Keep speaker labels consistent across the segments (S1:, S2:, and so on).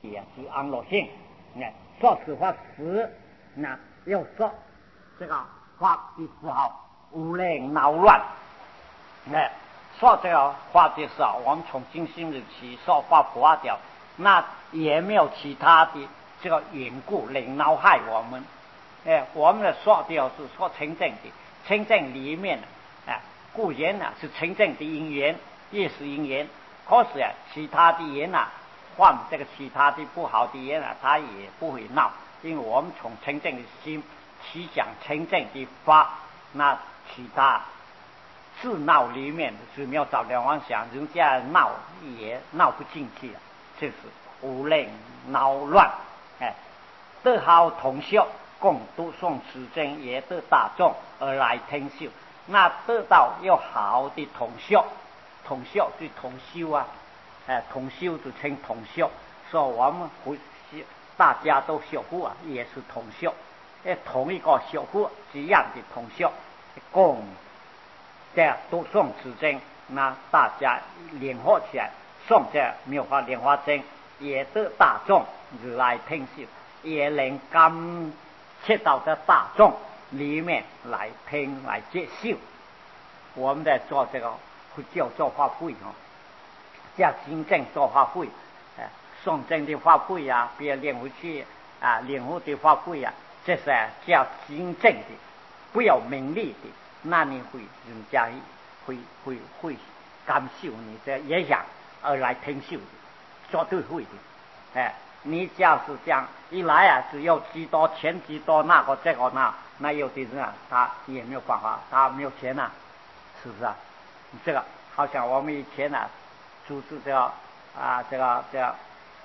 S1: 也是安乐性，说实话时，那又说这个话的时候无令恼乱，说这个话的时候，我们从今心日起说话不化掉，那也没有其他的这个缘故令恼害我们。我们的说掉是说清净的，清净里面固然是清净的因缘，也是因缘，可是其他的缘换这个其他的不好的缘他也不会闹，因为我们从清净的心去讲清净的法，那其他自闹里面是没有找两方想，人家闹也闹不进去了，这是无令恼乱。得好同修共读诵此经，也得大众而来听修，那得到有好的同修，同修是同修同修就称同修，所以我们大家都修护也是同修，同一个修护这样的同修共这读诵此经，那大家联合起来诵这妙法莲花经，也得大众而来听修，也能感切到这大众里面来听来接受。我们在做这个会叫做法会叫真正做法会，诵经的法会别练回去练武的法会这是叫真正的，不要名利的，那你会人家会感受你的也想而来听受的，绝对会的。你假是这样一来只有几多钱几多那个这个那有的人他也没有办法，他没有钱是不是这个好像我们以前组织这个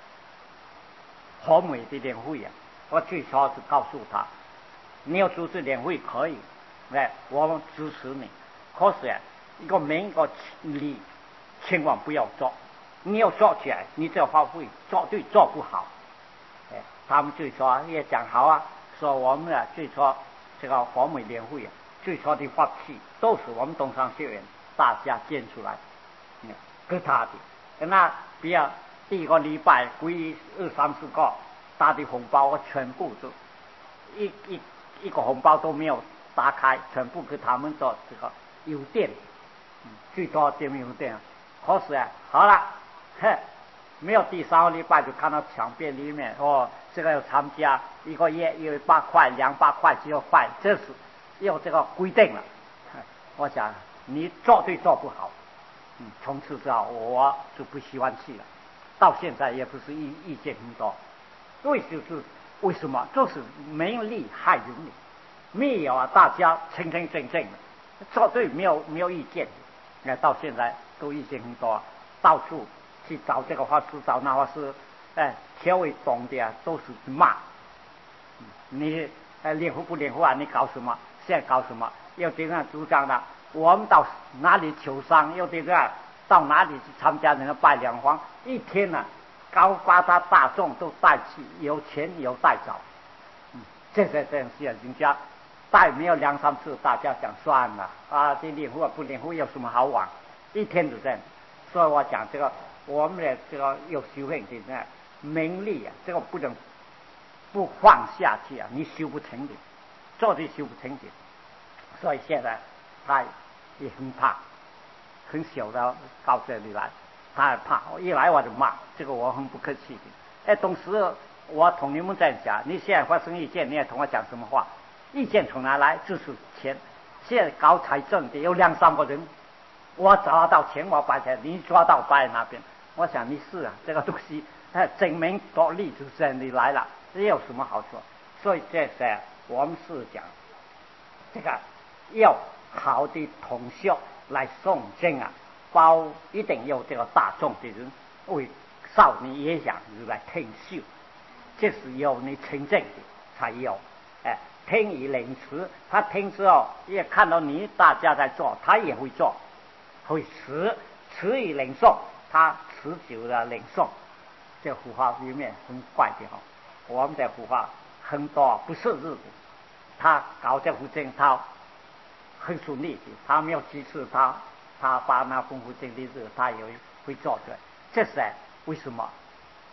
S1: 和美的联会我最初是告诉他，你要组织联会可以，我们支持你，可是一个名一个利千万不要做，你要做起来你这法会做对做不好。他们最初也讲好说我们最初这个和美联会最初的法器都是我们东山学院大家建出来给他的，那比较第一个礼拜归2-3-4个大的红包，我全部都一个红包都没有打开，全部给他们做这个邮电，最多点邮电。可是好了，没有第3个礼拜就看到墙壁里面这个要参加一个月有100块200块就块，这是有这个规定了。我想你做对做不好，从此之后我就不喜欢去了，到现在也不是意见很多。为什么就是没有利害人的，没有大家清清正正的做对，没有意见，到现在都意见很多，到处去找这个法师找那法师，挑为懂的都是骂你，联合不联合你搞什么，现在搞什么，有的人主张的我们到哪里求商，有的人到哪里去参加人家拜两方，一天高把他大众都带去，有钱有带走，这样是人家带没有2-3次，大家讲算了这联合不联合有什么好玩，一天就这样。所以我讲这个我们的这个有修行的名利这个不能不放下去你修不成的，做的修不成的。所以现在他也很怕，很小的到这里来，他也怕，一来我就骂，这个我很不客气的。同时我同你们在讲，你现在发生意见，你也同我讲什么话？意见从哪来？就是钱。现在搞财政的有2-3个人，我抓到钱我摆在，你抓到摆在那边。我想你是这个东西证明夺利就是这样的来了，这有什么好处？所以这是我们是讲这个要好的同修来诵经一定有这个大众的人为少年也想来听修，这是有你清正的才有。听以领持，他听之后也看到你大家在做，他也会做，会持以领诵，他持久的领诵。这佛法里面很怪的我们的佛法很多不是日的，他搞这佛经他很顺利的，他没有几次他把那功夫经的日他也会做出来，这是为什么？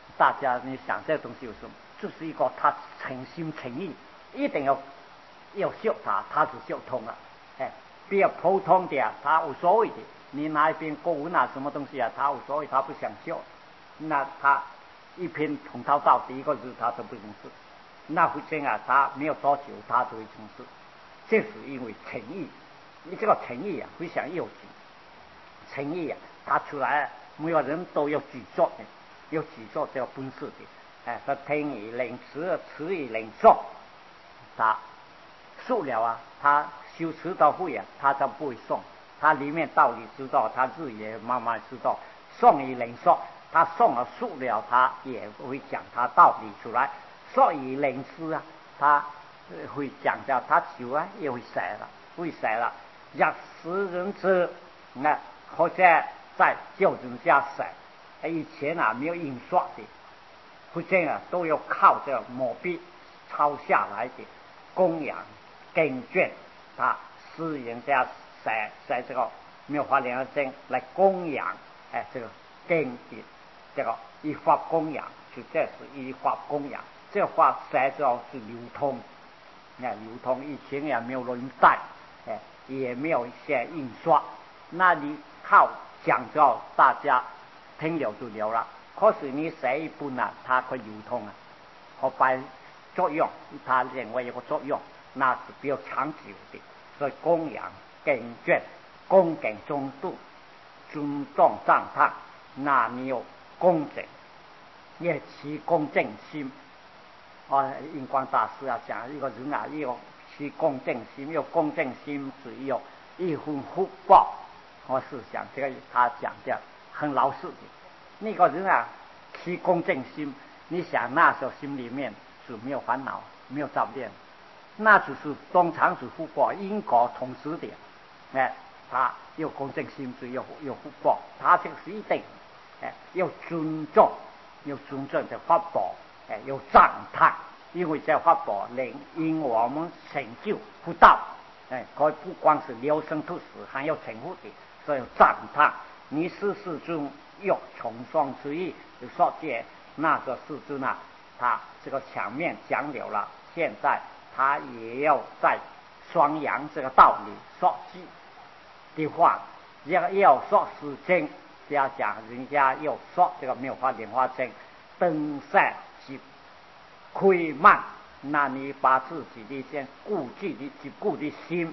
S1: 大家你想这东西有什么？就是一个他诚心诚意，一定要修他，他就修通了。哎，比较普通的他无所谓的，你拿一篇公文啊什么东西啊，他无所谓，他不想修，那他一篇从头到底一个字他都不从事。那会这样他没有多久他就会从事，这是因为诚意。你这个诚意啊非常要紧，诚意啊他出来每个人都要举作的，要举作这个本事的。哎，说听以令词，词以令诵，他受了啊，他修辞都会啊，他就不会诵，他里面道理知道，他字也慢慢知道。诵以令说，他诵了受了，他也会讲他道理出来。说以令诗啊，他会讲到他酒啊也会写了，会写了。让诗人之那或者在旧人家写，以前啊没有印刷的，或者啊都要靠这墨笔抄下来的供养经卷，他诗人家写这个妙法莲花经来供养，哎，这个经的这个依法供养，就这是依法供养。这话写着是流通，流通以前也没有录音带，也没有一些印刷，那你靠讲着大家听了就了了。可是你写一本啊，它可以流通啊，后摆作用，它另外有个作用，那是比较长久的。所以供养经卷，恭敬中度，尊重赞叹，那你有恭敬，也起恭敬心。印光大师啊讲，一个人啊要起恭敬心，有恭敬心是有一份福报。我是想这个他讲的很老实的。那个人啊起恭敬心，你想那时候心里面是没有烦恼，没有杂念，那就是通常是福报因果同时的。他有恭敬心是有福报，他这个是一定。要尊重，要尊重这法宝。有赞叹，因为这法宝能因我们成就福道，可不光是留生吐死，还要成福的，所以有赞叹。你世事中有重双之意，就说这那个世尊啊，他这个场面讲了了，现在他也要在双阳这个道理说句的话，要说是经，要讲人家要说这个妙法莲花经登山及亏慢，那你把自己的先顾的心，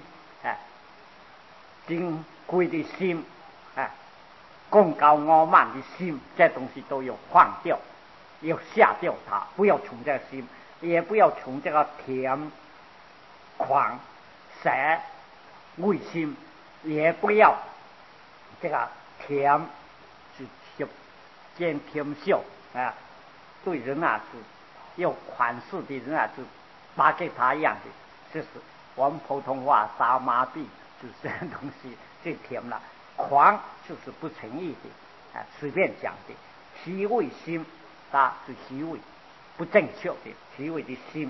S1: 矜贵的心，功高傲慢的心，这东西都要放掉，要下掉它，不要从这个心，也不要从这个甜狂色畏心，也不要这个甜就见甜笑对人啊是有款式的人啊是把给他一样的，这是我们普通话打麻痹，就是这种东西最甜了。狂就是不诚意的，随便讲的。虚伪心，它是虚伪不正确的虚伪的心，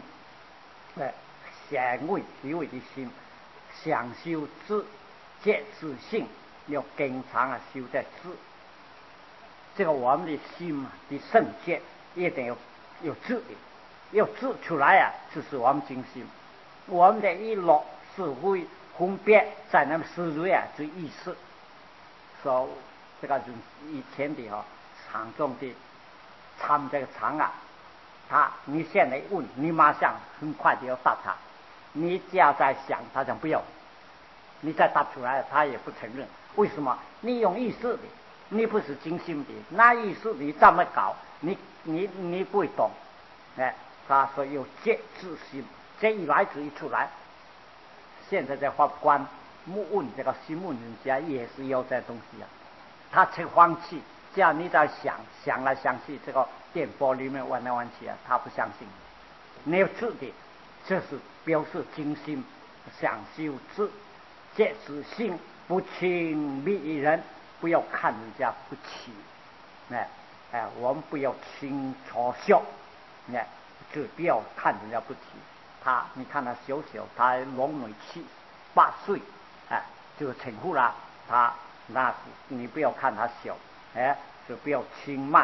S1: 显伪虚伪的心，想修智见自性，要经常修在智。这个我们的心的圣洁一定有智的，要智出来就是我们精心。我们的一落是会分别在那么思维这意识。说这个就是以前的场中的参这个场你现在问，你马上很快就要答他。你只要在想，他讲不要，你再答出来，他也不承认。为什么？你用意识的。你不是精心的，那意思你这么搞，你不会懂。他说有戒自心，这一来自一出来。现在在法官问这个新问人家也是有这东西他才放弃。这样你在想来想去，这个电波里面弯来弯去他不相信。没有智的，这是表示精心想修智，戒自心，不轻蔑人。不要看人家不起，我们不要轻嘲笑，就不要看人家不起。你看他小小，他龙美8岁，就成父了。那你不要看他小，就不要轻慢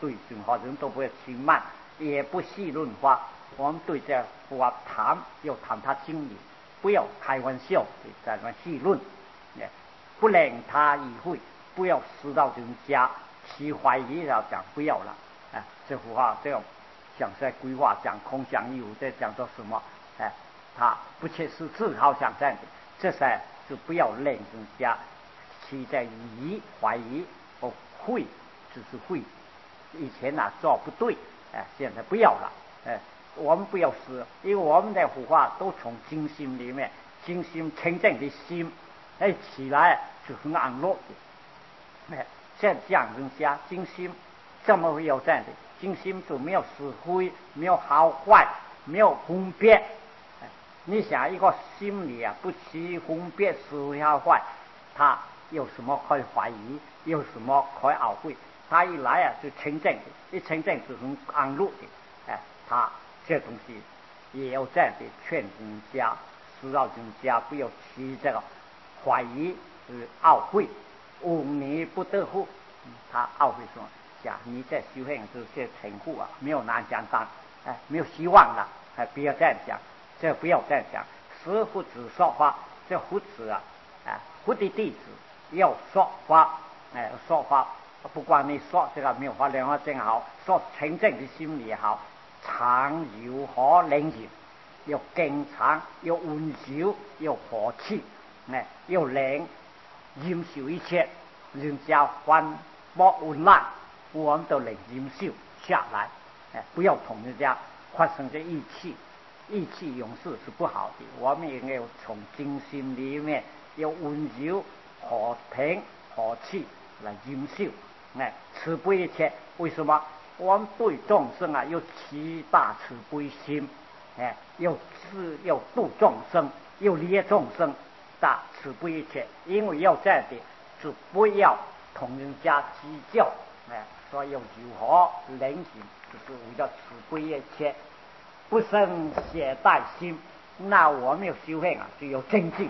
S1: 对任何人都不会轻慢，也不戏论法。我们对这法谈要谈他经理，不要开玩笑的在那戏论，不令他意会，不要使到人家去怀疑了，讲不要了。这幅画这样讲在规划讲空讲有，在讲做什么？他不切实际，好像这样的，这才是不要令人家去在疑怀疑，会只是会。以前做不对，现在不要了，我们不要死，因为我们的佛法都从精心里面，精心清净的心，起来就很安乐的，现在讲人家精心怎么会有这样的？精心就没有是非，没有好坏，没有分别。你想一个心里不去分别是非好坏，他有什么可以怀疑？有什么可以懊悔？他一来就清净的，一清净就很安乐的。他这东西也要这样的劝人家，使到人家不要起这个怀疑、懊悔。无你不得福，他懊悔说：想你在修行这些成苦没有难讲当，没有希望了，不要这样讲，这不要这样讲。师父子说法，这佛子佛的弟子要说法，说法。不管你说这个没有法良法真好，说清净的心里也好，常柔和冷静，要经常，要温柔，要和气，要冷，忍受一切人家烦恼无难，我们都能忍受下来，不要同人家发生这意气用事是不好的。我们也要从精心里面要温柔、和平、和气来忍受。慈悲一切，为什么？我们对众生要起大慈悲心，要度众生，要利众生，大慈悲一切。因为要这样的，就不要同人家计较，所以要柔和冷静，就是为了慈悲一切，不生懈怠心。那我们要修行就要精进，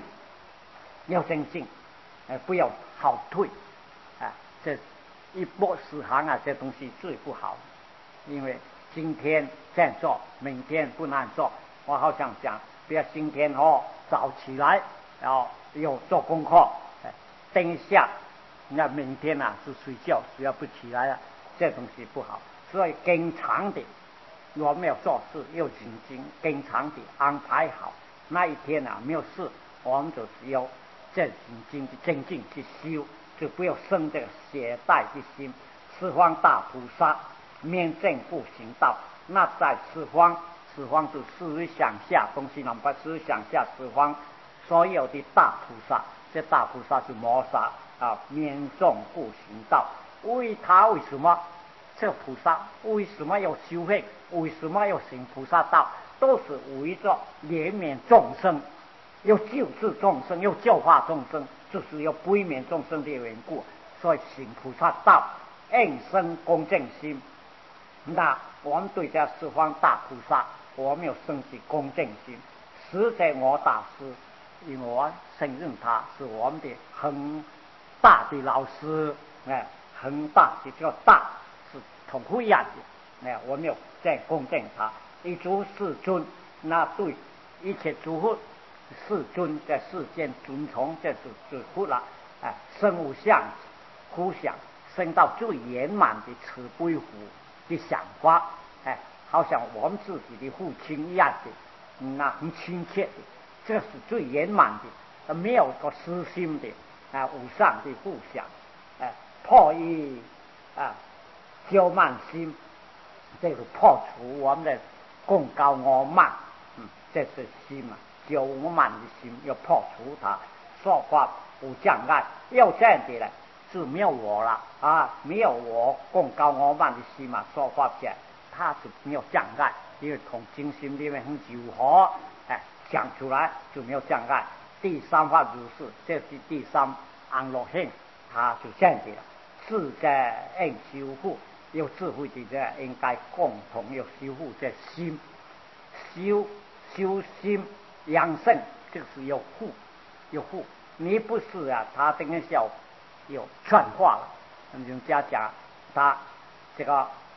S1: 不要后退，这。一波十行这东西最不好，因为今天这样做，明天不难做。我好想讲，不要今天早起来，然后又做功课，等一下，那明天是睡觉，只要不起来了，这东西不好。所以经常的，我们要做事要经常的安排好。那一天没有事，我们就是要正经去修。就不要生这个懈怠的心。十方大菩萨面正不行道，那在十方就思想下东西能把思想下十方所有的大菩萨，这大菩萨是摩萨面正不行道。为什么这菩萨为什么要修行？为什么要行菩萨道？都是为着怜悯众生，要救治众生，要教化众生，就是要悲悯众生的缘故，所以行菩萨道，应生恭敬心。那我们对这十方大菩萨，我们要升起恭敬心。实在我大师，因为我承认他是我们的很大的老师，很大的叫大是同不一样的，我们要再恭敬他。一诸世尊，那对一切诸佛世尊在世间尊崇，这是佛了，生无相互想，升到最圆满的慈悲福的想法，好像我们自己的父亲一样的，那很亲切的，这是最圆满的，没有个私心的，无上的互想，破一骄慢心，这个破除我们的共高我慢，这是心骄慢的心要破除它，说法无障碍，要这样的呢，是没有我了没有我共高我慢的心说法起来，它是没有障碍，因为从精心里面很柔和，讲出来就没有障碍。第三法如是，这是第三安乐性，它就这样的了。自在应修复，有智慧的人应该共同要修复这心，修心养性，这个是有护。你不是他等一下有劝化了，人家讲他这个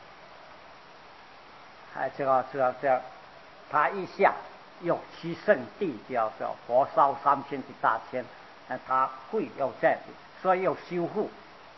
S1: 他一下有其圣地叫火烧3000的大千，他会有这样的，所以有修复，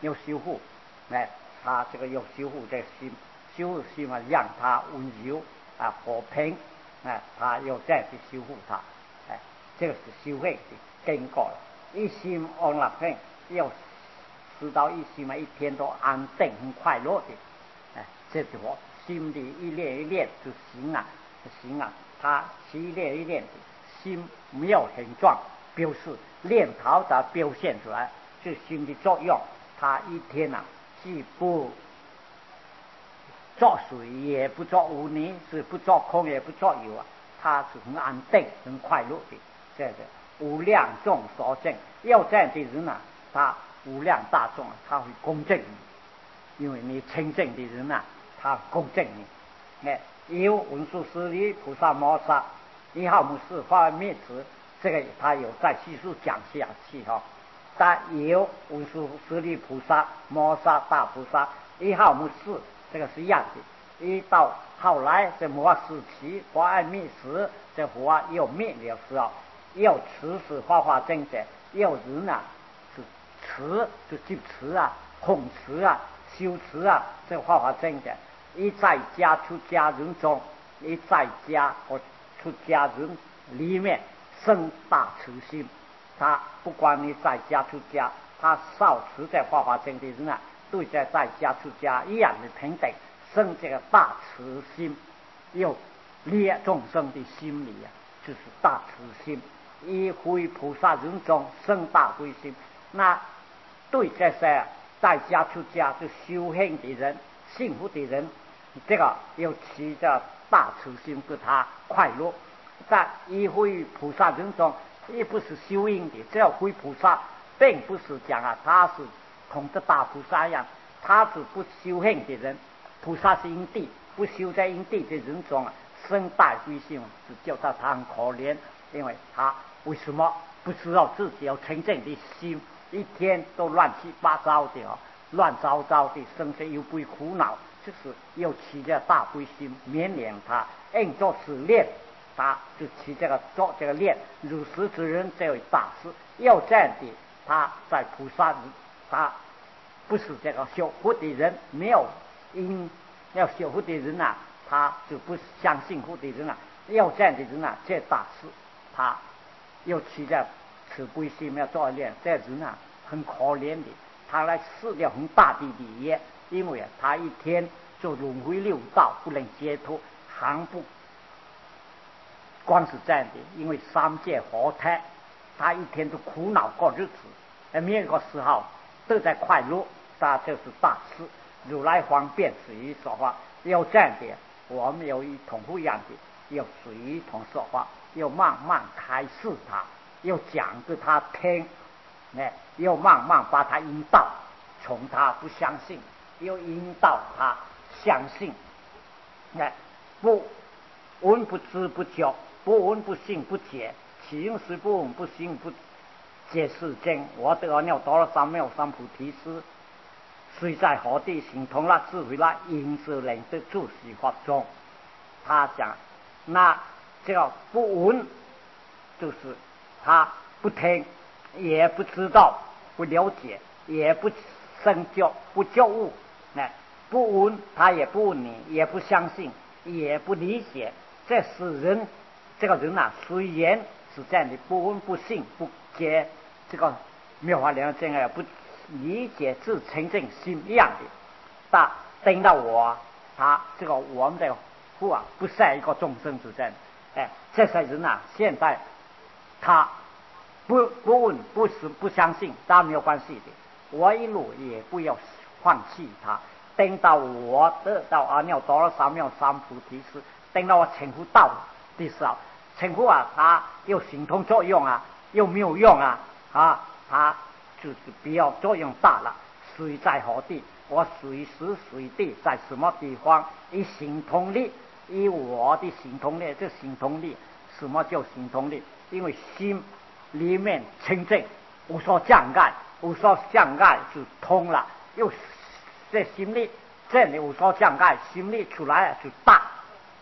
S1: 他这个有修复这心，修复心嘛，让他温柔和平，他有这样的修复他，这个是修行的经过了。一心安乐平，要知道一心嘛，一天都安定很快乐的，这句话心里一练一练就行啊，他一练一练的心没有形状，表示念头的表现出来，是心的作用。他一天既不作水，也不作无泥，是不作空，也不作有他是很安定很快乐的。这个无量众所证，要这样的人他无量大众他会公正你，因为你清净的人他公正你。有文殊师利菩萨摩萨一号母四化灭词，这个他有在叙述讲下去但有文殊师利菩萨摩萨大菩萨一号母四，这个是一样的。一到后来这摩时期华爱灭时，这华又灭了时候，要持是花花真者，要人是持就记持控持修持这花花真者。一在家出家人中，一在家和出家人里面生大慈心。他不管你在家出家，他少持在花花真的人对在家出家一样的平等，生这个大慈心，又利众生的心里就是大慈心。一回菩萨人中生大悲心，那对这些在家出家就修行的人、幸福的人，这个有起着大慈心给他快乐。在一回菩萨人中，也不是修行的，这回菩萨并不是讲他是同这大菩萨一样，他是不修行的人。菩萨是因地，不修在因地的人中生大悲心，是叫他很可怜，因为他为什么不知道自己有清净的心，一天都乱七八糟的乱糟糟的，生生又悲苦恼，就是又起着大悲心勉励他，应作此念，他就起这个做这个念，如实之人这位大师要这样的，他在菩萨他不是这个修福的人，没有因要修福的人他就不相信福的人要这样的人这大师他又起着慈悲心要做念，这人很可怜的，他来失了很大的利益，因为他一天就轮回六道不能解脱，还不光是这样的，因为三界活胎，他一天都苦恼过日子，每个时候都在快乐，他就是大师。如来方便随意说法，要这样的，我们有一同不一样的，要随意同说法，要慢慢开示他，要讲给他听，要慢慢把他引导，从他不相信，要引导他相信，不闻不知不觉，不闻不信不解，其因是不闻不信不解世间。我得了多了三藐三菩提师，虽在何地行通了智慧了，因是能得住习法中。他讲那这个不闻就是他不听，也不知道，不了解，也不深究，不觉悟，不闻他也不问你，也不相信，也不理解。这是人，这个人虽然是这样的，不闻不信不解，这个妙法莲真爱不理解自清净心一样的，但等到他这个我们的父不是一个众生之真，这些人现在他不问不是不相信，当然没有关系的，我一路也不要放弃他。等到我得到阿耨多罗三藐三菩提时，等到我成佛道的时候，成佛他有行通作用又没有用他就是比较作用大了。随在何地，我随时随地在什么地方，以行通力，以我的行通力，这行通力什么叫行通力？因为心里面清净，无所障碍，无所障碍就通了，又这心力这里无所障碍，心力出来就大，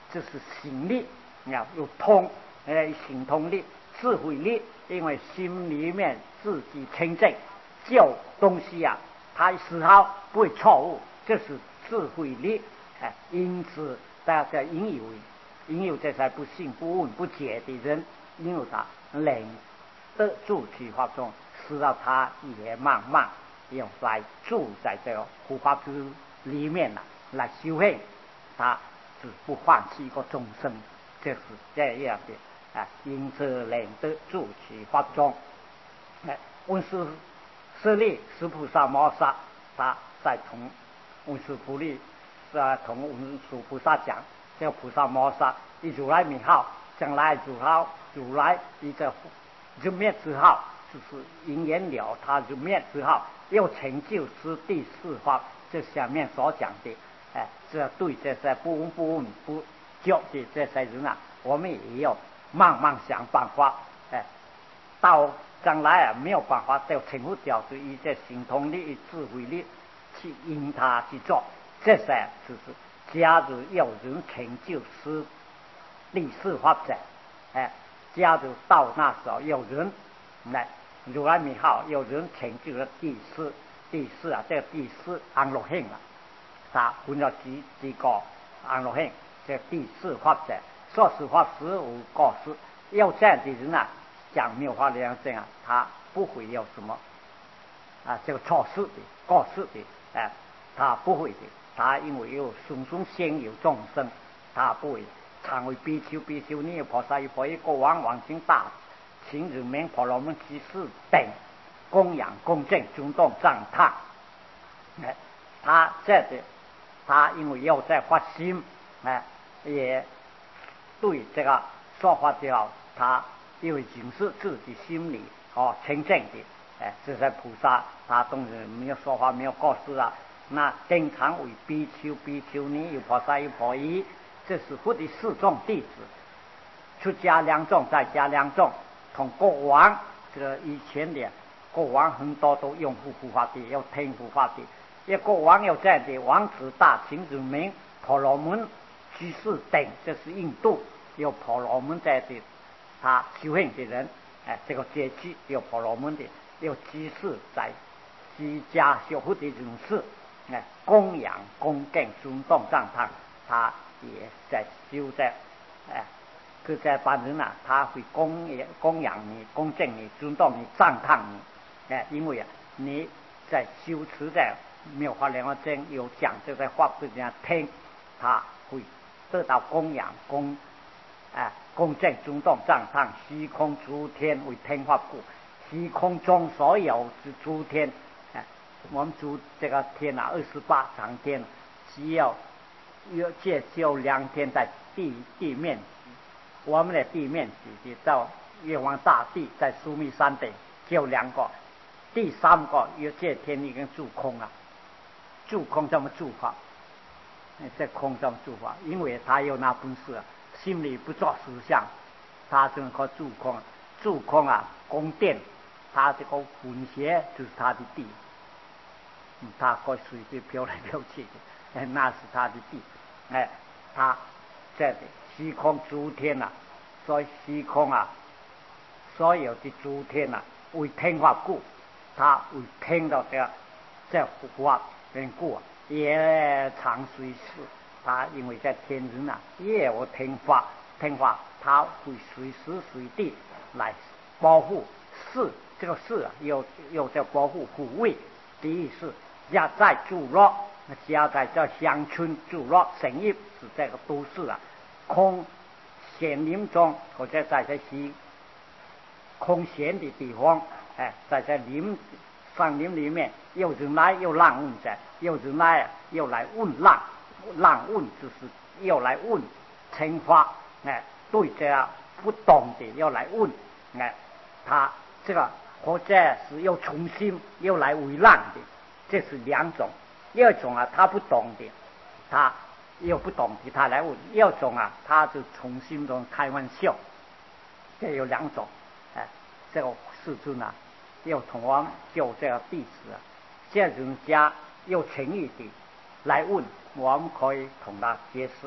S1: 这是行力，有通，行通力、智慧力，因为心里面自己清净，就东西他丝毫不会错误，这是智慧力。因此大家引有这些不信不问不解的人，因为他能得住其法中，使到他也慢慢要来住在这个护法之里面来修行，他是不放弃一个众生，就是这样的因此能得住其法中。文殊师利是菩萨摩萨，他在同文殊菩利同文殊菩萨讲，这个菩萨摩萨以如来名号，将来如来以这入灭之号，就是因缘了他入灭之号，又成就是第四法，这下面所讲的。这对这些不闻不问不觉的这些人我们也要慢慢想办法。到将来没有办法就成佛掉，就以这行通力、智慧力去因他去做。这些就是假如有人成就是第四法者，假如到那时候有人来如来名号，有人成就了第四这个第四安乐性他分了几个安乐性，这第四法者，说实话15个是要这样的人讲妙法良心他不会有什么这个错事的过失的他不会的。他因为有种种现有众生，他不会常为比丘、比丘尼、菩萨、菩萨、国王、王亲大请人民婆罗门居士等供养恭敬尊重赞叹。他这的他因为有在发心，也对这个说法的他因为警示自己心里清净的。这些菩萨他当然没有说法没有告诉那经常为比丘、比丘尼有菩萨有婆夷，这是佛的4众弟子，出家2众，在家2众，同国王这个以前的国王很多都拥护护法的，要听护法的。一国王有这样的王子大秦人民婆罗门居士等，这是印度有婆罗门在的，他修行的人，这个阶级有婆罗门的，有居士在居家修护的人士。供养恭敬尊重赞叹，他也在修在这些班人他会供养你、恭敬你、尊重你、赞叹你。因为你在修持在妙法莲花经有讲这些话给人家听，他会得到供养恭敬尊重赞叹。虚空诸天为听法故，虚空中所有之诸天。我们住这个天28长天，只要只有2天在地面，我们的地面积到月光大地在苏密山顶只有2个，第3个这天已经住空了。住空怎么住法？这空怎么住法？因为他有那本事心里不做思想，他就能够住空。住空宫殿，他这个魂邪就是他的地。他可以随便飘来飘去的，那是他的地。他这虚空诸天所以虚空所有的诸天为听法故，他为听到这法缘故也常随时。他因为在天人也有听法，他会随时随地来保护事。这个事有在保护护卫的意思。家在住落，家在这乡村住落生意是这个都市空闲林中，或者在这些空闲的地方，在这山林里面，有人来又浪问者，有人来又来问浪问就是又来问惩罚，对这样不懂的又来问，他这个或者是又重新又来为难的。这是2种。第2种他不懂的，他又不懂的，他来问。第2种他就重新中开玩笑。这有2种。这个世尊又同我们就这个弟子这人家有诚意的来问，我们可以同他解释。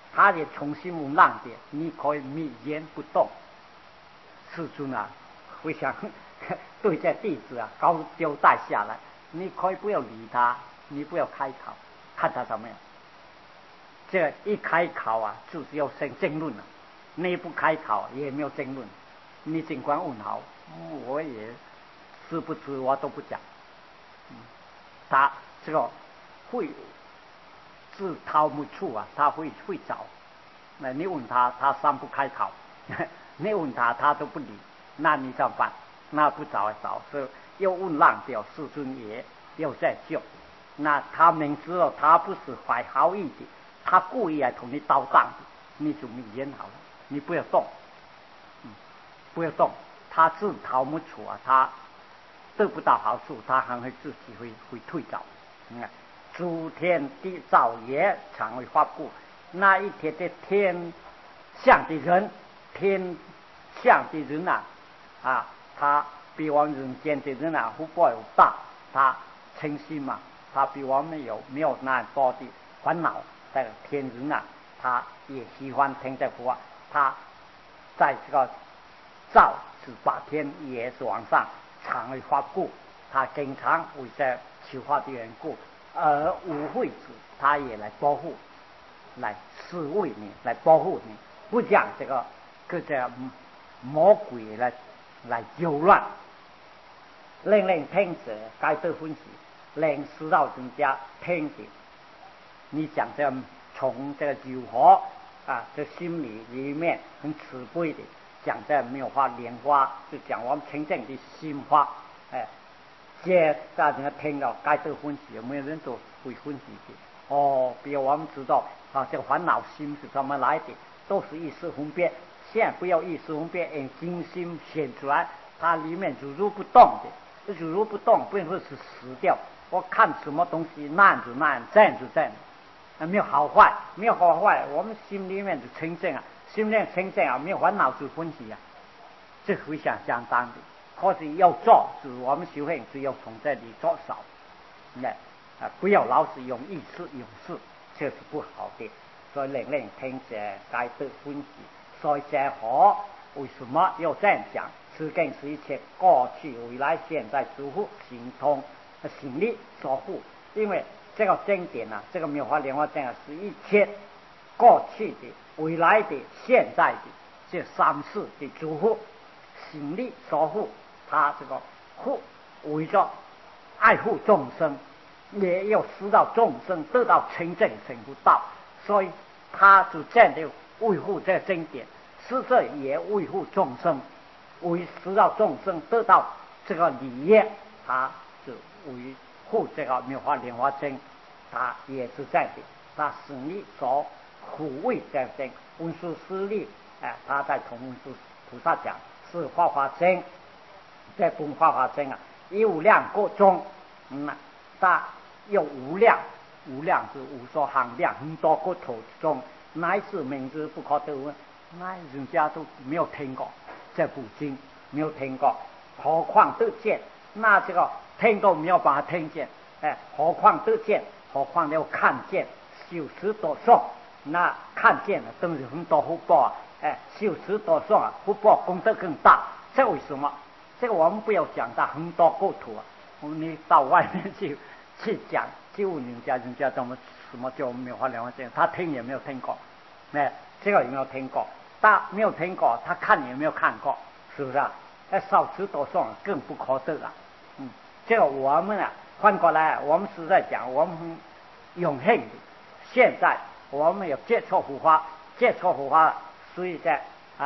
S1: 他也重新无浪的，你可以密言不动。世尊啊，会想对这弟子啊高交代下来，你可以不要理他，你不要开口，看他怎么样。这一开口啊，就是要生争论了。你不开口也没有争论，你尽管问好，我也知不知我都不讲。他这个会自讨没处啊，他会找。那你问他，他三不开口；你问他，他都不理。那你怎么办？那不找所以又问浪掉世尊也又在救。那他明知道他不是怀好意的，他故意来同你捣蛋的，你就明言好了，你不要动，不要动。他自讨没处啊，他得不到好处，他还会自己会退走。诸天地造也常为发故，那一天的天象的人，天象的人啊，他比我们人间的人福报有大，他诚心嘛，他比我们没有那多的烦恼。这个天人他也喜欢听这话，他在这个造18天也是往上常为发故，他经常为这求法的缘故，而无慧子他也来保护，来侍卫你，来保护你，不讲这个跟这魔鬼来纠乱。令听者该得欢喜，令知道人家听的。你讲这从这个如何这心里面很慈悲的讲这妙法莲花，就讲我们清净的心法，这大家听到该得欢喜，没有人都会欢喜的。比如我们知道这个烦恼心是怎么来的，都是意识分别。现在不要意识分别，用精心显出来，它里面如不动的，如不动，并不是死掉。我看什么东西，那样就那样，这样就这样。没有好坏，没有好坏，我们心里面就清净心里面清净没有烦恼就欢喜这非常相当的。可是要做，就是我们修行只要从这里着手，不要老是用意识用事，这是不好的。所以令听者该得欢喜。所以这为什么要这样讲？此经是一切过去未来现在诸佛行通行力所护。因为这个经典这个妙法莲花经是一切过去的、未来的、现在的这三世的诸佛行力所护。他这个护为着爱护众生，也要使到众生得到清净成佛道，所以他就这样的维护这个经典，实则也维护众生，为使到众生得到这个理业，他就维护这个妙法莲花经，他也是这样的。他使你所护卫这样经，文殊师利他在同文殊菩萨讲是法华经，这本法华经以无量各中，他有无量，无量是无所限量，很多个途中，乃至名字不可得闻，那人家都没有听过这部经，没有听过，何况得见？那这个听都没有办法听见，何况得见？何况要看见？修持多诵，那看见了等于很多福报修持多诵福报功德更大。这为什么？这个我们不要讲到很多国土你到外面去讲，就问人家怎么什么叫妙法莲花经，他听也没有听过，这个有没有听过？他没有听过，他看也没有看过，是不是少持多诵更不可得这个我们换过来，我们是在讲我们永恒的。现在我们有接触佛法，所以在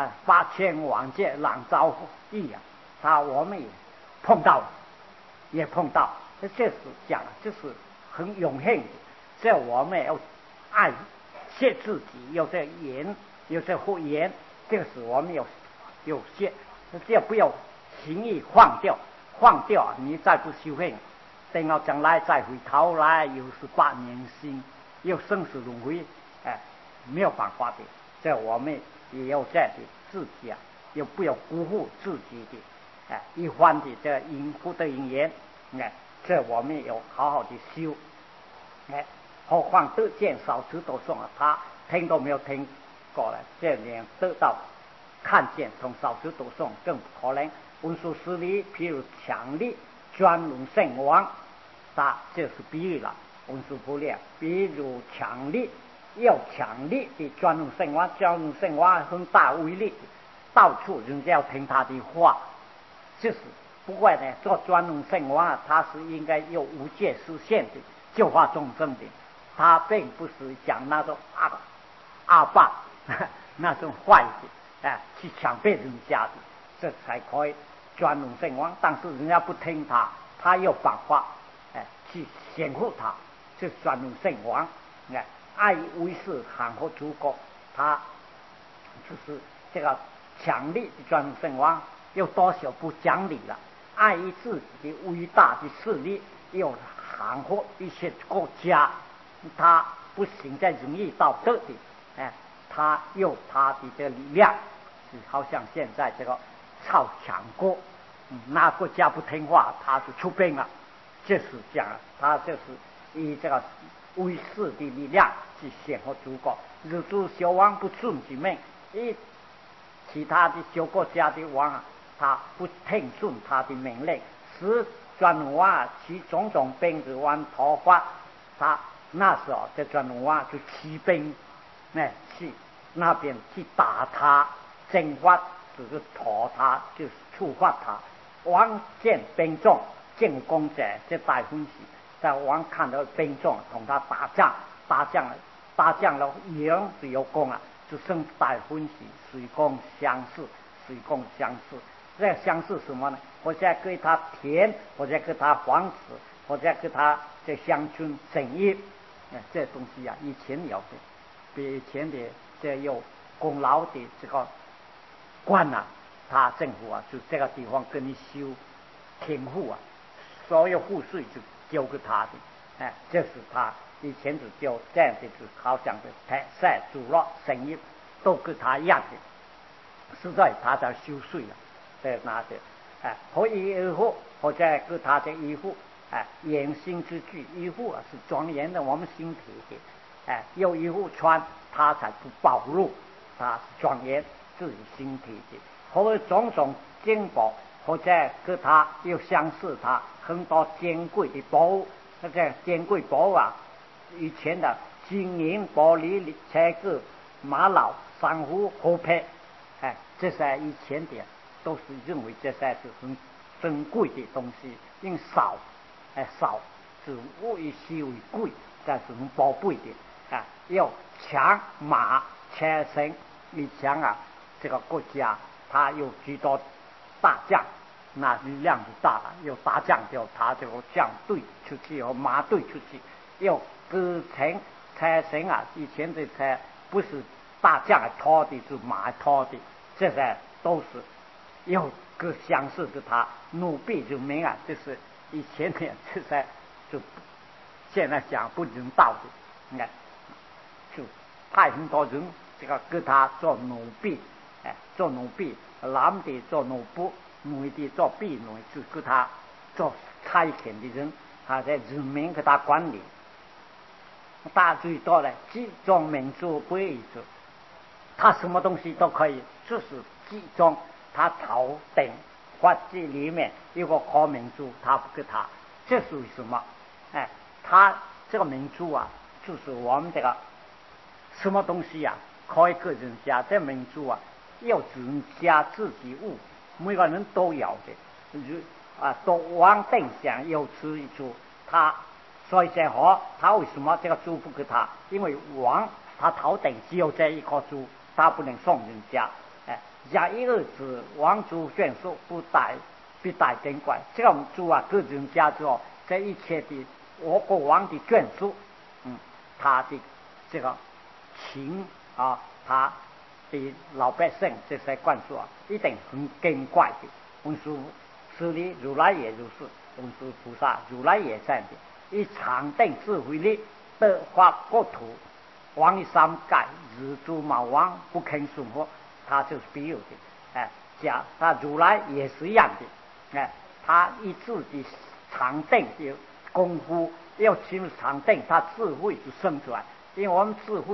S1: 8000万劫朗遭遇我们也碰到，这是讲这是很永恒的。这我们要爱惜自己，有这言，有这护言，这个是我们有些，这不要轻易放掉，你再不修行，等到将来再回头来又是8年心，又生死轮回，没有办法的。这我们也要这样的自己又不要辜负自己的一番的这因福德因缘，这我们要好好的修。何况得见少持多诵他听都没有听过了，这连得到看见从少时读诵更不可能。文殊师利譬如强力专龙圣王，它就是比喻了文殊菩萨，比如强力要强力的专龙圣王，专龙圣王很大威力，到处人家要听他的话，就是不过呢，做专龙圣王啊，他是应该有无界实现的救化众生的，他并不是讲那种阿爸那种坏的去抢别人家的，这才可以专龙圣王。但是人家不听他，他又反话去显护他，是专龙圣王。爱为是喊和诸国，他就是这个强力的专龙圣王，有多少不讲理了？爱于自己的伟大的势力，又喊和一些国家，他不行在仁义道德的，他有他的这个力量，就好像现在这个超强国，那国家不听话，他就出兵了，就是这样，他就是以这个威势的力量去显和诸国。日主小王不顺其命，以其他的小国家的王他不听顺他的命令，使专龙王其种种兵子王讨伐他。那时候这专龙王就起兵去那边去打他，征伐就是讨他，就是处罚他。王见兵众进攻者，这大欢喜。在王看到兵众同他打仗了，赢是有功啊，就生大欢喜，水共相似。这相似什么呢？或者给他田，或者给他房子，或者给他这乡村整业，这东西啊，以前有的，比以前的这有功劳的这个官啊，他政府啊，就这个地方跟你修田户啊，所有户税就交给他的，这是他以前就交这样的，就好像的菜菜猪肉生意都跟他一样的，实在他在收税了，在那的，或衣而户，或者给他的衣服，言行之具，衣服啊是庄严的我们心体的，有衣服穿，他才不暴露，他是庄严自己心体的，或者种种金宝。或者给他又相似他很多珍贵的宝物，那个珍贵宝物啊，以前的金银玻璃彩质玛瑙珊瑚河佩，这些以前的都是认为这些是很珍贵的东西，因少是物以稀为贵，但是很宝贵的要强马车身，以前啊这个国家它有许多大将，那力量就大了，有大将就他就将队出去和马队出去，要割成车绳啊，以前的车不是大将拖的，是马拖的，这些都是有个相似的他奴婢就没啊，就是以前的这些就现在讲不人道的，就派很多人这个给他做奴婢，做奴婢，男的做奴仆，女的做婢女，就给他做差遣的人，他在人民给他管理。大最多的集中民族不一致，他什么东西都可以，就是集中他头顶或者里面有个好民族，他不给他，这属于什么？他这个民族啊，就是我们这个什么东西啊，可以给人家这民族啊，要人家自己悟，每个人都有的，都往定想有吃一出，他所以说他为什么这个猪不给他？因为王他头顶只有这一颗猪，他不能送人家，假一日子王族眷属不带必带珍贵，这种猪啊给人家之后，这一切的我国王的眷属，他的这个情啊，他的老百姓这些灌输啊，一定很珍贵的。文殊师利如来也如是，文殊菩萨如来也这样的，以常定智慧力得化国土，王以三界日诸毛王不肯顺服，他就是比喻的。假他如来也是一样的，他以自己常定的功夫要进入常定，他智慧就生出来。因为我们智慧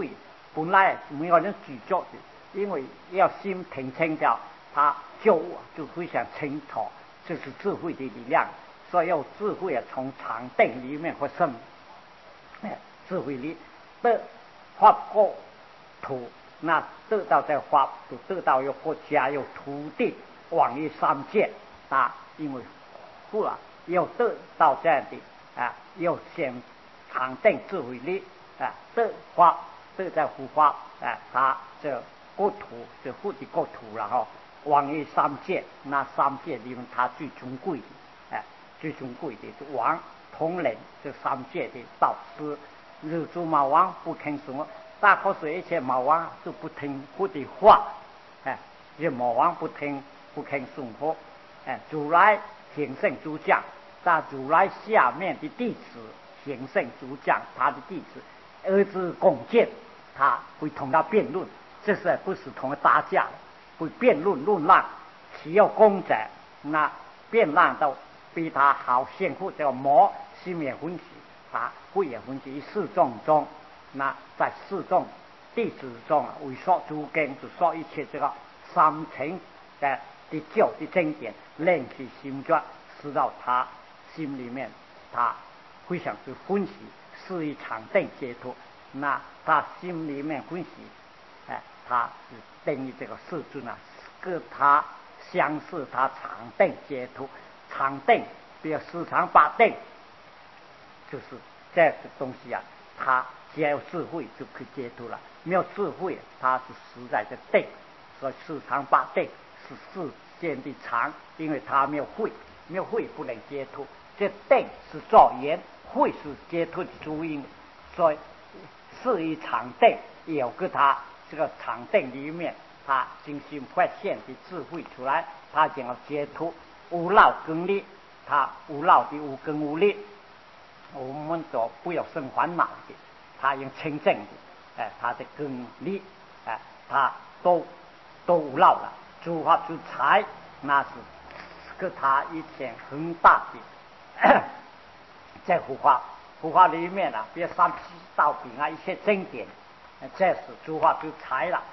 S1: 本来没有人咀嚼的，因为要心平清掉，他就非常清楚，这是智慧的力量。所以有智慧啊，从常定里面会生，智慧里得法国土，那得到这法就得到有国家有土地，往于三界啊，因为富啊，又得到这样的啊，又先常定智慧力啊，得法得在护法啊，他这国土这富的国土然后往于三界，那三界里面他最尊贵的。最尊贵的是王统领这三界的导师，日主马王不听什么，大可是一切马王都不听佛的话，这马王不听顺佛，如来行圣主将，那如来下面的弟子行圣主将，他的弟子儿子拱建，他会同他辩论，这是不是同他打架，会辩论论让，岂有公者，那辩论到。比他好幸福，叫魔心也欢喜，他慧也欢喜。四众中，那在四众弟子中啊，为说诸经就说一切这个三乘的教的经典，令其心转，使到他心里面他非常之欢喜，是一场定解脱。那他心里面欢喜，他是等于这个世尊啊，跟他相似，他常定解脱。常定，比如时常八定，就是这个东西啊，他只要有智慧就可以解脱了。没有智慧，他是实在的定，所以时常八定是世间的常，因为他没有慧，没有慧不能解脱。这定是造业，慧是解脱的主因，所以是一常定，有个他这个常定里面，他精心发现的智慧出来，他就要解脱。无漏根力，他无漏的无根无力，我们都不要生烦恼的，他用清净的，他的根力，他都无漏了。诸法之财，那是给他一件很大的，在护法里面啊，比如三七道品啊，一些经典，这是诸法之财了。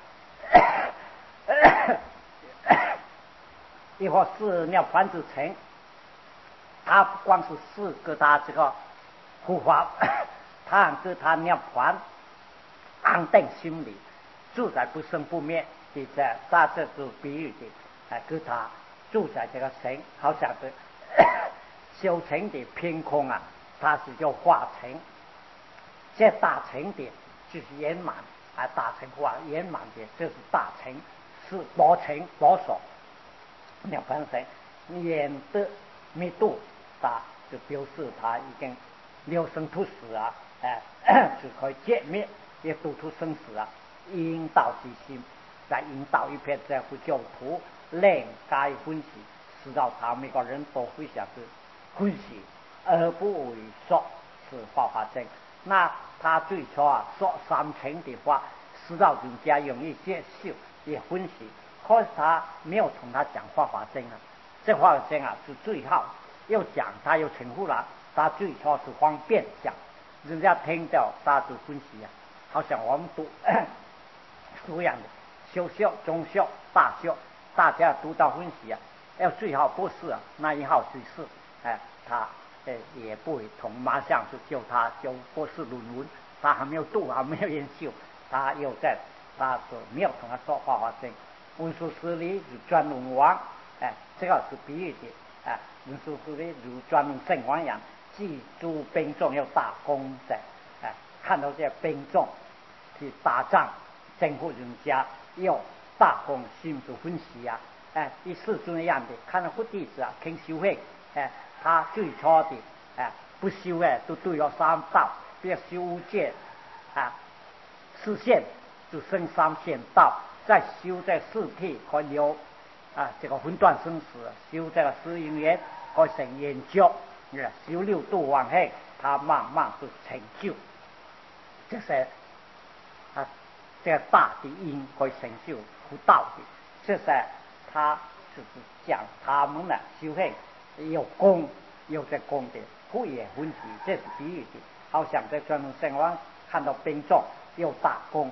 S1: 一会是尿盘之成，他不光是给他这个护法，他还给他尿盘安定心理，住在不生不灭的在大这是比喻的，给他住在这个神，好像是修成的偏空啊，他是叫化成，这大成的就是圆满啊，大成化圆满的，这是大成，是薄成薄所。两盘神眼的密度大，就表示他已经六生突死啊，就可以歼灭，也度出生死啊。引导之心，再引导一片在乎教徒，令该欢喜，使到他每个人都非常的欢喜，而不为说是法华经。那他最初啊说三乘的话，使到人家容易接受，也欢喜。可是他没有同他讲法华经啊，这法华经啊是最好，又讲他又称呼了，他最初是方便讲，人家听到他就欢喜啊，好像我们读读样的修修、中修、大修，大家读到欢喜啊，要最好博士啊，那一号最是，他也不会同马上就叫他教博士论文，他还没有读，还没有研究，他又在，他说没有同他说法华经。文殊师利如转轮王，这个是比喻的，文殊师利如转轮圣王一样，记住兵众有大功的，看到这兵众去打仗，征服人家，有大功，心就欢喜啊，一世尊一样的，看到佛弟子啊，肯修行，他最初的，不修都对了三道，比如修无戒，实现就升三线道。再修在四体可留这个分段生死，修这个十因缘可成研究，修六度往后，他慢慢就成就，这是这个大的因可以成就不道的，这是他就是讲他们呢修行有功有这功的，不也欢喜，这是比喻的，好像在专门圣王看到兵众有大功。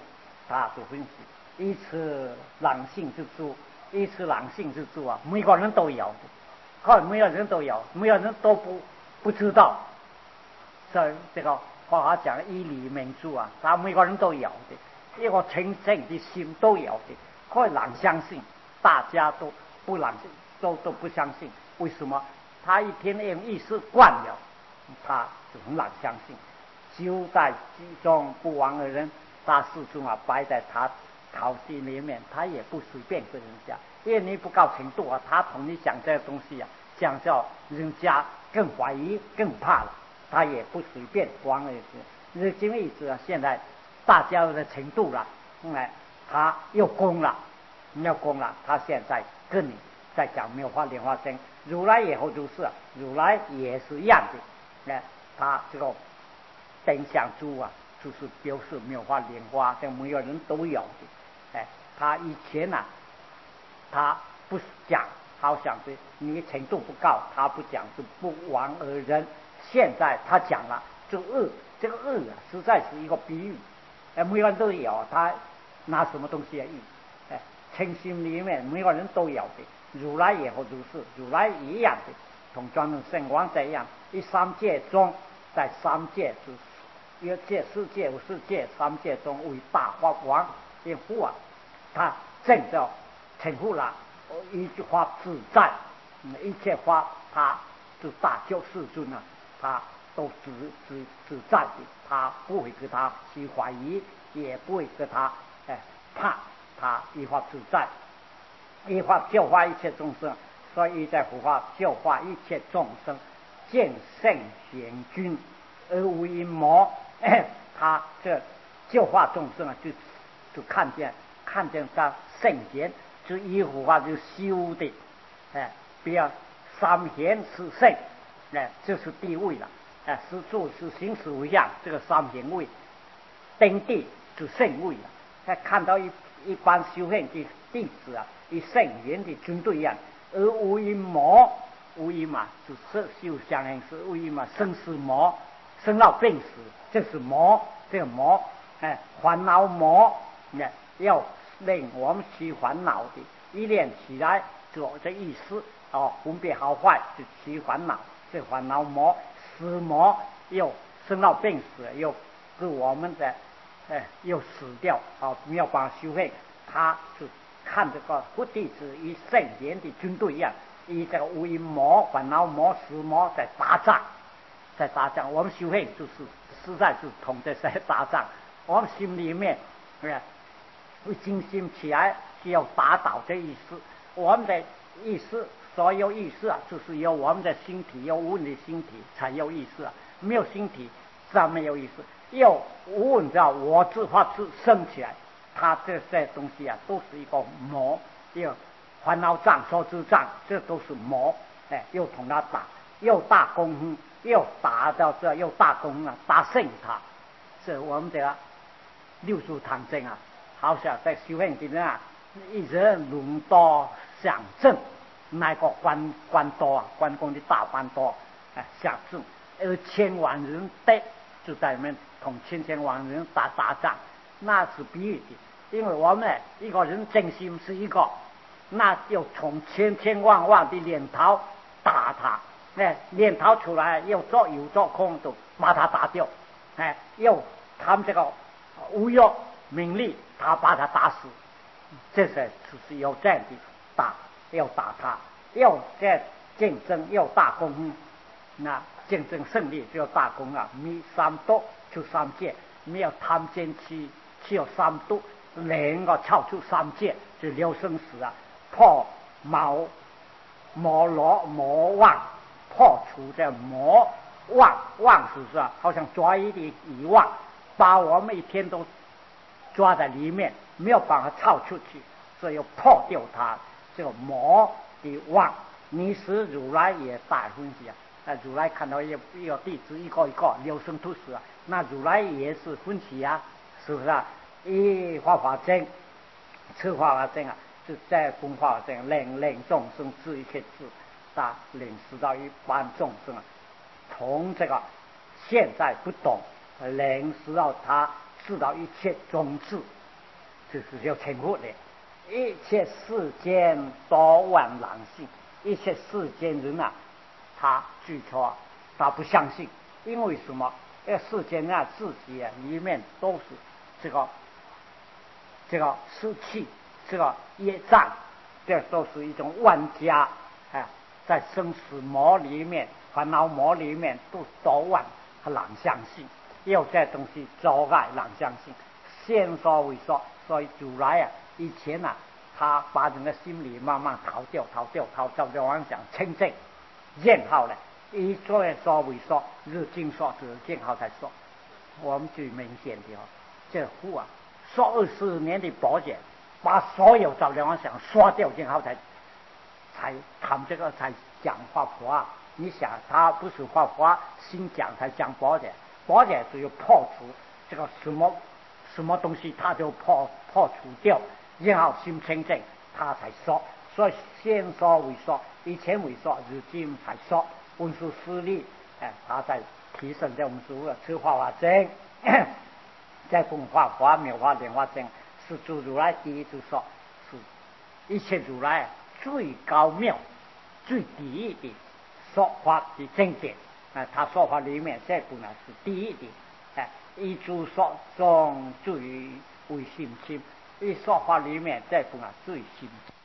S1: 他就分析，一次狼性之助，一次狼性之助啊，每个人都有的，可能每个人都有，每个人都不知道。所以这个话讲以理明珠啊，他每个人都有的，一个清净的心都有的，可能相信，大家都不能都不相信，为什么？他一天用意识惯了，他就很难相信。就在其中不亡的人，他始终啊摆在他考题里面，他也不随便跟人家，因为你不高程度啊，他同你讲这个东西啊，讲叫人家更怀疑更怕了，他也不随便王儿子。日经一直啊，现在大家的程度了，他又攻了，他现在跟你在讲妙法莲花生，如来也后就是，如来也是一样的，他这个灯香珠啊，就是表示妙法莲花，这每个人都有的。他以前啊，他不讲，好像是你程度不高，他不讲是不亡而人。现在他讲了，这个恶啊，实在是一个比喻。每个人都有，他拿什么东西来喻？诚心里面每个人都有的。如来也后如是，如来一样的，同专门圣王这样，一三界中，在三界是。一界、四界、五世界、三界中为大法王，因佛啊，他正叫称呼了一句话自在，一切法他就大救世尊啊，他都自在的，他不会给他起怀疑，也不会给他怕，他依法自在，依法教化一切众生，所以在佛法教化一切众生，见圣贤君而无阴谋。他这教化众生啊，就看见他圣贤，就依佛法就修的，比较三贤四圣，就是地位了，是住是行识无样，这个三贤位，登地就圣位了。看到一般修行的弟子啊，与圣贤的军队一样，而无阴谋，无阴嘛，就是修相应是无阴嘛，生死魔。生老病死，这是魔，这个魔，烦恼魔，要令我们起烦恼的，一念起来就这意思分别好坏就起烦恼，这烦恼魔，死魔又生老病死，又是我们的，又死掉没有办法修行，他就看这个佛弟子与圣贤的军队一样，以这个无阴魔、烦恼魔、死魔在打仗。在打仗，我们修行就是实在是同在打仗。我们心里面，会精心起来，就要打倒这意思。我们的意思，所有意思啊，就是有我们的心体，有无问的心体才有意思啊。没有心体，自然没有意思。有无问的我自法自生起来，它这些东西啊，都是一个魔，有烦恼障、所知障，这都是魔。又同他打，又大功夫。又打到这，又大功啊，打胜他，是我们的六祖唐僧啊，好像在修行里面啊，一直轮到象征那个关多啊，关公的大关多象征，而千万人队就在里面同千万人打仗，那是比喻的，因为我们一个人真心是一个，那就从千万的念头打他。念头出来又做有做空，都把他打掉。又他们这个无有名利，他把他打死。这是就是有这样的打，要打他，要在竞争，要大功。那竞争胜利就要大功啊！没三毒就三界，没有贪奸欺有三毒，两个超出三界，就留生死啊！破魔罗魔妄。破除这魔妄是说，好像抓一的遗忘，把我们一天都抓在里面，没有办法超出去，所以要破掉它。这个魔的妄，你是如来也大分析啊！如来看到一个弟子一个流生吐死啊，那如来也是分析啊，是不是啊？法真，此法真啊，就在公法真，令众生知一切智。他领示到一般众生啊，从这个现在不懂，领示到他知道一切宗旨， 就是有称呼的。一切世间多万狼性，一切世间人啊，他据说他不相信，因为什么？世间啊自己啊里面都是这个湿气，这个业障，这都是一种万家在生死魔里面、烦恼魔里面都多万和难相信，有这东西阻碍难相信。先说为说，所以如来啊，以前啊，他把人的心里慢慢逃掉，往想清净，然后呢，一说为说，日经说，然后才说。我们最明显的这户啊，说20年的保险，把所有照亮想刷掉，然后才谈这个才讲法婆啊。你想他不是法婆新讲才讲保险只有破除这个什么东西，他就破除掉，然后心清净，他才说。所以先说为说，以前为说，如今才说。文殊师利他在提升在我们说的持法华经，在供法华妙法莲华经，是诸如来第一就说，是一切如来最高妙、最第一的说法的经典。他说法里面这部呢是第一的，一诸说中最为心心，一说法里面这部呢最心。